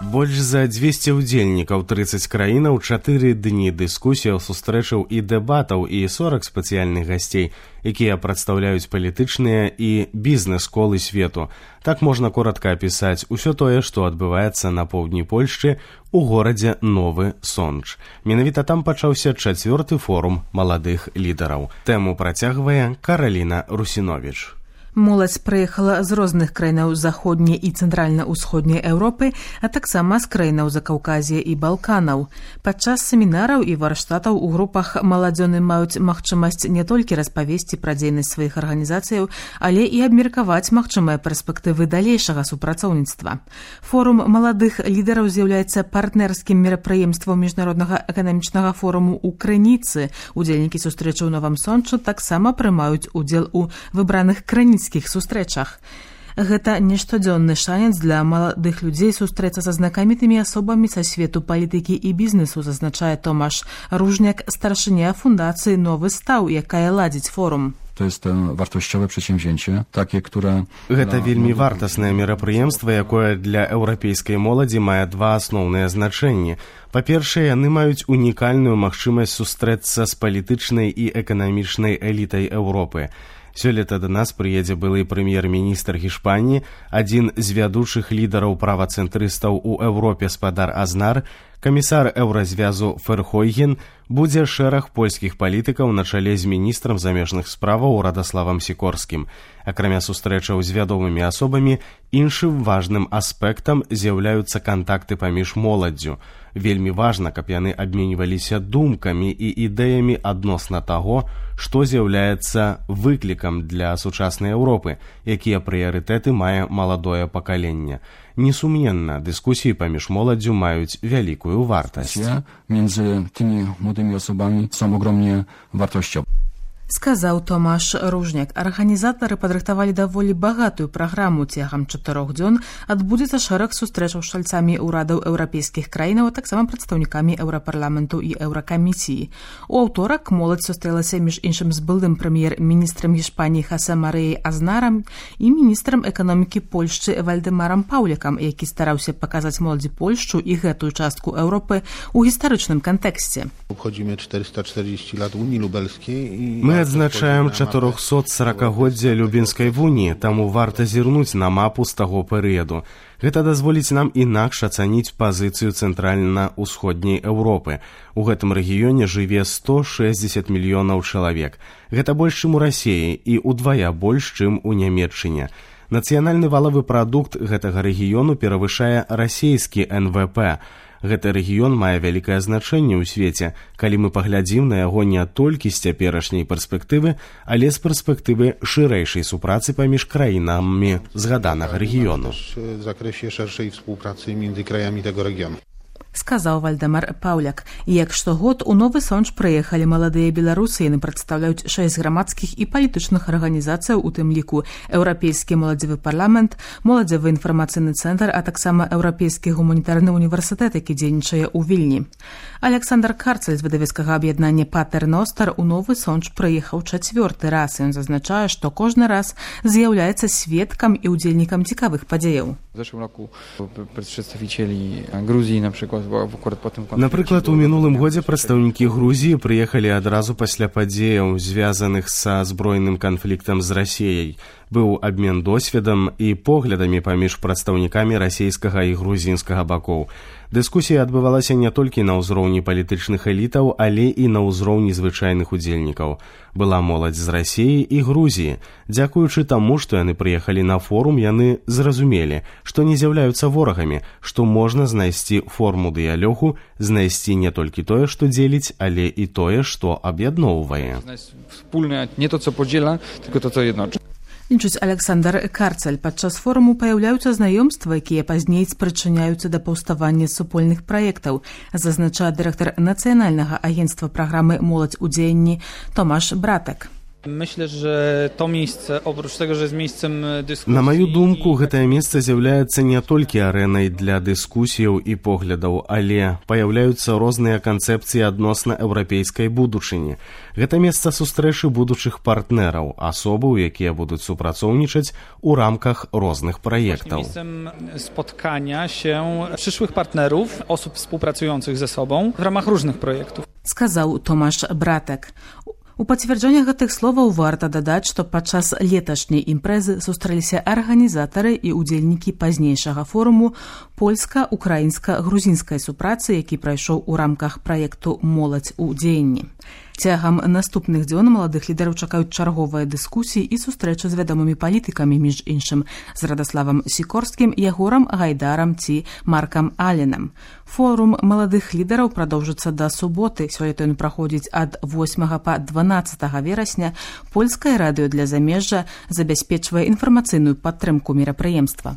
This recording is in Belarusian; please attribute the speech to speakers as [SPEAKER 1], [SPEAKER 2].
[SPEAKER 1] Больш за 200 удзельнікаў, 30 краінаў, 4 дні дыскусіяў, сустрэчаў і дэбатаў і 40 спецыяльных гасцей, якія прадстаўляюць палітычныя і бізнес-колы свету. Так можна коротка апісаць усё тое, што адбываецца на поўдні Польшчы у горадзе Новы Сонч. Менавіта там пачаўся 4-ы форум маладых лідараў. Тэму працягвае Караліна Русіновіч.
[SPEAKER 2] Моладзь прыехала з розных краінаў заходняй і цэнтральна-ўсходняй Еўропы, а таксама з краінаў Закаўказія і Балканаў. Падчас семінараў і варштатаў у групах маладзёны маюць магчымасць не толькі распавесці пра дзейнасць сваіх арганізацыяў, але і абмеркаваць магчымыя перспектывы далейшага супрацоўніцтва. Форум маладых лідараў з'яўляецца партнерскім мерапрыемствам міжнароднага эканамічнага форуму ў Крыніцы. Удзельнікі сустрэчы ў Новым Сончы таксама прымаюць удзел у выбраных крыніцкіх сустрэчах. Гэта не штодзённы шанец для маладых людзей сустрэцца са знакамітымі асобамі са свету палітыкі і бізнесу, зазначае Томаш Różniak, старшыня фундацыі «Новы стаў», якая ладзіць форум.
[SPEAKER 3] To jest wartościowe przedsięwzięcie, takie, które...
[SPEAKER 1] Гэта вельмі вартаснае мерапрыемства, якое для еўрапейскай моладзі мае два асноўныя значэнні. Па-першае, яны маюць унікальную магчымасць сустрэцца з палітычнай і эканамічнай элітай Еўропы. Сёлета да нас прыедзе былы прэм'ер-міністр Гішпаніі, адзін з вядучых лідараў правацэнтрыстаў у Еўропе спадар Азнар, камісар еўразвязу Ферхойген, будзе шэраг польскіх палітыкаў на чале з міністрам замежных справаў Радаславам Сікорскім. Акрамя сустрэчаў з вядомымі асобамі, іншым важным аспектам з'яўляюцца кантакты паміж моладдзю. Вельмі важна, каб яны абменьваліся думкамі і ідэямі адносна таго, што з'яўляецца выклікам для сучаснай Еўропы, якія прыярытэты мае маладое пакаленне. Несумненна, дыскусіі паміж моладдзю маюць вялікую вартасць.
[SPEAKER 3] Między tymi młodymi osobami są ogromnie wartościowe.
[SPEAKER 2] Сказаў Томаш Różniak. Арганізатары падрыхтавалі даволі багатую праграму. Цягам 4 дзён адбудзецца шэраг сустрэчаў з чальцамі ўрадаў еўрапейскіх краінаў, а таксама прадстаўнікамі Еўрапарламенту і Еўракамісіі. У аўторак моладзь сустрэлася між іншым з былым прэм'ер-міністрам Гішпаніі Хасе Марыяй Азнарам і міністрам эканомікі Польшчы Вальдэмарам Паўлікам, які стараўся паказаць моладзі Польшчу і гэтую частку Еўропы ў гістарычным кантэксце.
[SPEAKER 4] Obchodzimy 440 lat Unii Lubelskiej.
[SPEAKER 1] Мы адзначаем 440-годдзе Любінскай вуніі, таму варта зірнуць на мапу з таго перыяду. Гэта дазволіць нам інакш ацаніць пазіцыю цэнтральна-ўсходняй Еўропы. У гэтым рэгіёне жыве 160 мільёнаў чалавек. Гэта больш, чым у Расіі, і ўдвая больш, чым у Нямецчыне. Нацыянальны валавы прадукт гэтага рэгіёну перавышае расійскі НВП. Гэты рэгіён мае вялікае значэнне ў свеце, калі мы паглядзім на яго не толькі з цяперашняй перспектывы, але з перспектывы шырэйшай супрацы паміж краінамі згаданага рэгіёну.
[SPEAKER 4] W zakresie szerszej współpracy między krajami tego regionu.
[SPEAKER 2] Сказаў Вальдэмар Паўляк. Як штогод у Новы Сонч прыехалі маладыя беларусы, яны прадстаўляюць 6 грамадскіх і палітычных арганізацыяў, у тым ліку Еўрапейскі моладзевы парламент, моладзевы інфармацыйны цэнтр, а таксама Еўрапейскі гуманітарны універсітэт, які дзейнічае ў Вільні. Александр Карцель з выдавецкага аб'яднання Патерностар у Новы Сонч прыехаў 4-й раз, і ён зазначае, што кожны раз з'яўляецца сведкам і ўдзельнікам цікавых падзеяў.
[SPEAKER 5] W zeszłym roku przedstawicieli Gruzji na przykład akurat po tym konflikcie.
[SPEAKER 1] Напрыклад, у мінулым годзе прадстаўнікі Грузіі прыехалі адразу пасля падзеяў, звязаных са збройным канфліктам з Расіяй. Быў абмен досведам і поглядамі паміж прадстаўнікамі расійскага і грузінскага бакоў. Дыскусія адбывалася не толькі на ўзроўні палітычных элітаў, але і на ўзроўні звычайных удзельнікаў. Была моладзь з Расіі і Грузіі. Дзякуючы таму, што яны прыехалі на форум, яны зразумелі, што не з'яўляюцца ворагамі, што можна знайсці форму дыялогу, знайсці не толькі тое, што дзеліць, але і тое, што аб'ядноўвае.
[SPEAKER 5] Wspólne nie to, co podziela, tylko to, co jednoczy.
[SPEAKER 2] Лічыць Александр Карцель. Падчас форуму паяўляюцца знаёмствы, якія пазней спрычыняюцца да паўставання супольных праектаў, зазначае дырэктар Нацыянальнага агенцтва праграмы «Моладзь у дзеянні» Томаш Братек.
[SPEAKER 6] Myślę, że to miejsce, oprócz tego, że jest miejscem dyskusji...
[SPEAKER 1] На маю думку, гэтае месца з'яўляецца не толькі арэнай для дыскусіяў і поглядаў, але паяўляюцца розныя канцэпцыі адносна еўрапейскай будучыні. Гэта месца сустрэчы будучых партнераў, асобаў, якія будуць супрацоўнічаць у рамках розных праектаў.
[SPEAKER 6] Miejscem spotkania się przyszłych partnerów, osób współpracujących ze sobą w ramach różnych projektów.
[SPEAKER 2] Сказаў Томаш Братек. У пацверджэнне гэтых словаў варта дадаць, што падчас леташняй імпрэзы сустрэліся арганізатары і ўдзельнікі пазнейшага форуму польска-украінска-грузінскай супрацы, які прайшоў у рамках праекту «Моладзь у дзеянні». Цягам наступных дзён маладых лідараў чакаюць чарговыя дыскусіі і сустрэчы з вядомымі палітыкамі, між іншым, з Радаславам Сікорскім, Ягорам Гайдарам ці Маркам Аленам. Форум маладых лідараў прадоўжыцца да суботы. Сёлета ён праходзіць ад 8 па 12 верасня. Польскае радыё для замежжа забяспечвае інфармацыйную падтрымку мерапрыемства.